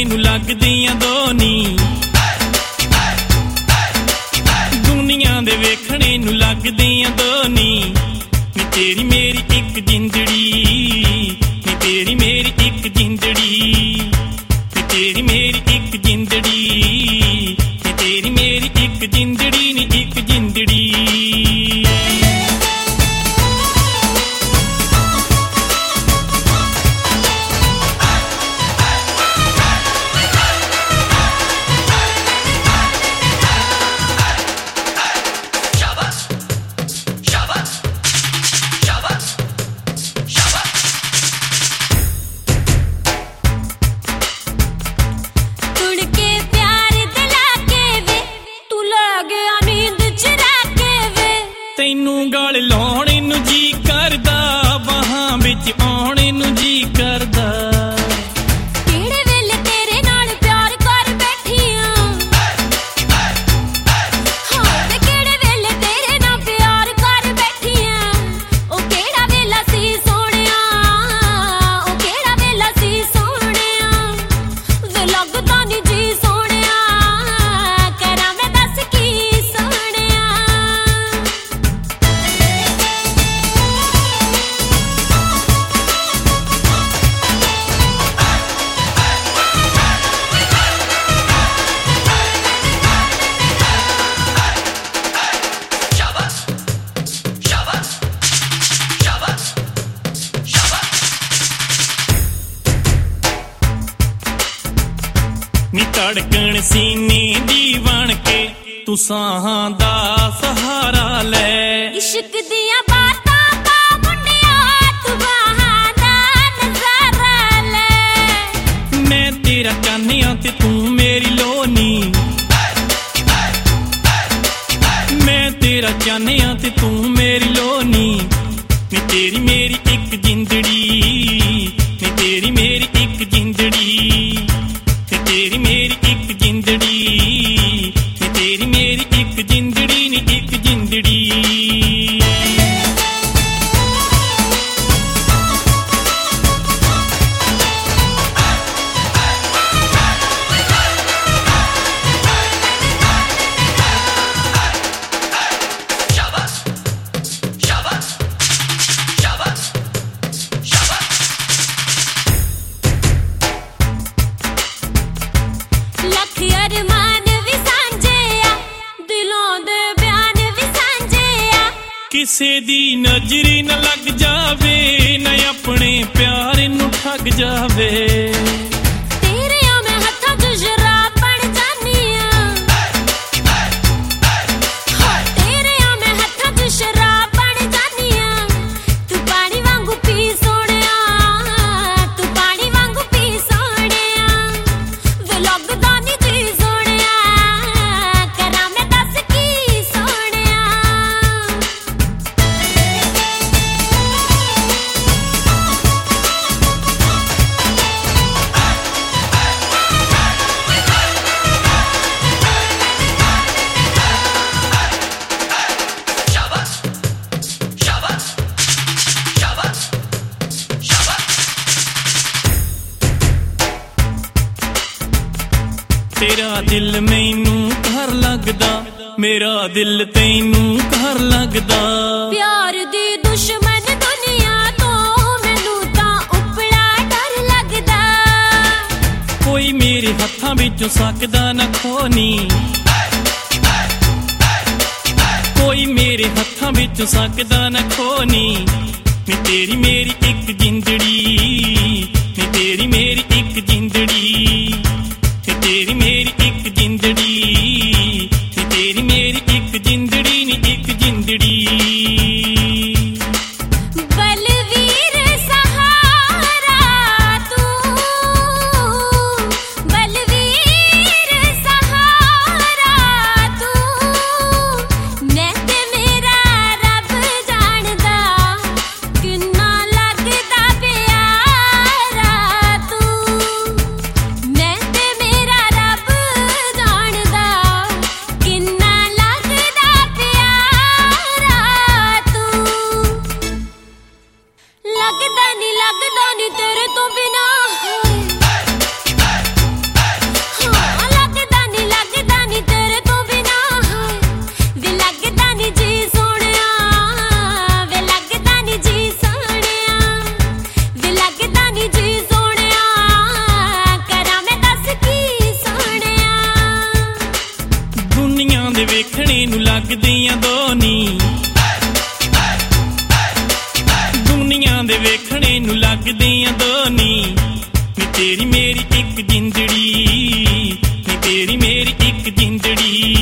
ਨੂੰ ਲੱਗਦੀਆਂ ਦੋ ਨੀ ਦੁਨੀਆ ਦੇ ਵੇਖਣੇ ਨੂੰ ਲੱਗਦੀਆਂ ਦੋ ਨੀ ਨੀ ਤੇਰੀ ਮੇਰੀ ਇੱਕ ਜਿੰਦੜੀ ਨੀ ਤੇਰੀ ਮੇਰੀ ਇੱਕ ਜਿੰਦੜੀ ਨੀ ਤੇਰੀ ਮੇਰੀ ਇੱਕ ਜਿੰਦੜੀ ਨੀ ਤੇਰੀ ਮੇਰੀ ਇੱਕ ਜਿੰਦੜੀ ਨੀ ਇੱਕ ਜਿੰਦੜੀ ਤੈਨੂੰ ਗਲ ਲਾਉਣੇ ਨੂੰ ਜੀ ਕਰਦਾ ਬਾਹਾਂ ਵਿੱਚ ਆਉਣੇ ਨੂੰ ਜੀ ਕਰਦਾ ਕਿਹੜੇ ਵੇਲੇ ਤੇਰੇ ਨਾਲ ਪਿਆਰ ਕਰ ਬੈਠੀ ਆਂ ਹਾਂ ਤੇ ਕਿਹੜੇ ਵੇਲੇ ਤੇਰੇ ਨਾਲ ਪਿਆਰ ਕਰ ਬੈਠੀ ਆਂ ਉਹ ਕਿਹੜਾ ਵੇਲਾ ਸੀ ਸੋਹਣਿਆ ਉਹ ਕਿਹੜਾ ਵੇਲਾ ਸੀ ਸੋਹਣਿਆ ਵੇ ਲੱਗਦਾ ਨੀ ਜੀ ਸੋਹਣਿਆ ਕਰਾਂ ਮੈਂ ਦੱਸ ਕੀ ਸੋਹਣਿਆ ਨੀ ਧੜਕਣ ਸੀਨੇ ਦੀ ਬਣ ਕੇ ਤੂੰ ਸਾਹਾਂ ਦਾ ਸਹਾਰਾ ਲੈ ਇਸ਼ਕ ਦੀਆਂ ਬਾਤਾਂ ਪਾ ਮੁੰਡਿਆ ਤੂੰ ਬਾਹਾਂ ਦਾ ਨਜ਼ਾਰਾ ਲੈ ਮੈਂ ਤੇਰਾ ਚਾਨਿਆਂ ਤੇ ਤੂੰ ਮੇਰੀ ਲੋਨੀ ਮੈਂ ਤੇਰਾ ਚਾਨਿਆਂ ਤੇ ਤੂੰ ਮੇਰੀ ਲੋਨੀ ਨੀ ਤੇਰੀ ਮੇਰੀ ਇੱਕ ਜਿੰਦੜੀ ਨੀ ਤੇਰੀ ਮੇਰੀ ਇੱਕ ਜਿੰਦੜੀ ਨੀ ਤੇਰੀ ਮੇਰੀ ਇੱਕ ਜਿੰਦੜੀ ਨੀ ਤੇਰੀ ਮੇਰੀ ਇੱਕ ਜਿੰਦੜੀ ਨੀ ਇੱਕ ਜਿੰਦੜੀ ਲੱਖ ਅਰਮਾਨ ਵੀ ਸਾਂਝੇ ਆ ਦਿਲੋਂ ਦੇ ਬਿਆਨ ਵੀ ਸਾਂਝੇ ਆ ਕਿਸੇ ਦੀ ਨਜ਼ਰੀ ਨਾ ਲੱਗ ਜਾਵੇ ਨਾ ਆਪਣੇ ਪਿਆਰ ਨੂੰ ਠੱਗ ਜਾਵੇ ਤੇਰਿਆਂ ਮੈਂ ਹੱਥਾਂ 'ਚ ਸ਼ਰਾਬ ਬਣ ਜਾਨੀ ਆ ਹਾਂ ਤੇਰਿਆਂ ਮੈਂ ਹੱਥਾਂ 'ਚ ਸ਼ਰਾਬ ਬਣ ਜਾਨੀ ਆ ਤੂੰ ਪਾਣੀ ਵਾਂਗੂ ਪੀ ਸੋਹਣਿਆ ਤੂੰ ਪਾਣੀ ਵਾਂਗੂ ਪੀ ਸੋਹਣਿਆ ਵੇ ਲੱਗਦਾ ਨੀ ਜੀ ਸੋਹਣਿਆ ਕਰਾਂ ਮੈਂ ਦੱਸ ਕੀ ਸੋਹਣਿਆ ਤੇਰਾ ਦਿਲ ਮੈਨੂੰ ਘਰ ਲੱਗਦਾ ਮੇਰਾ ਦਿਲ ਤੈਨੂੰ ਘਰ ਲੱਗਦਾ ਪਿਆਰ ਦੀ ਦੁਸ਼ਮਣ ਦੁਨੀਆ ਤੋਂ ਮੈਨੂੰ ਤਾਂ ਉਪੜਾ ਡਰ ਲੱਗਦਾ ਕੋਈ ਮੇਰੇ ਹੱਥਾਂ ਵਿੱਚੋਂ ਸਕਦਾ ਨਾ ਖੋਨੀ ਕੋਈ ਮੇਰੇ ਹੱਥਾਂ ਵਿੱਚੋਂ ਸਕਦਾ ਨਾ ਖੋਨੀ ਨੀ ਤੇਰੀ ਮੇਰੀ ਇੱਕ ਜਿੰਦੜੀ ਨੀ ਤੇਰੀ ਮੇਰੀ ਇੱਕ ਜਿੰਦੜੀ ਨੀ ਤੇਰੀ ਮੇਰੀ ਇੱਕ ਜਿੰਦੜੀ ਨੀ ਤੇਰੀ ਮੇਰੀ ਇੱਕ ਜਿੰਦੜੀ ਨੀ ਇੱਕ ਜਿੰਦੜੀ ਬਲਵੀਰ ਸਹਾਰਾ ਤੂੰ ਬਲਵੀਰ ਸਹਾਰਾ ਤੂੰ ਮੈਂ ਤੇ ਮੇਰਾ ਰੱਬ ਜਾਣਦਾ ਕਿੰਨਾ ਲੱਗਦਾ ਪਿਆਰਾ ਤੂੰ ਮੈਂ ਤੇ ਮੇਰਾ ਰੱਬ ਜਾਣਦਾ ਕਿੰਨਾ ਲੱਗਦਾ ਪਿਆਰਾ ਤੂੰ ਲੱਗਦਾ ਨੀ ਤੇਰੇ ਤੋਂ ਬਿਨਾ ਦੇ ਵੇਖਣੇ ਨੂੰ ਲੱਗਦੀਆਂ ਦੋ ਨੀ ਦੁਨੀਆ ਦੇ ਵੇਖਣੇ ਨੂੰ ਲੱਗਦੀਆਂ ਦੋ ਨੀ ਤੇਰੀ ਮੇਰੀ ਇੱਕ ਜਿੰਦੜੀ ਨੀ ਤੇਰੀ ਮੇਰੀ ਇੱਕ ਜਿੰਦੜੀ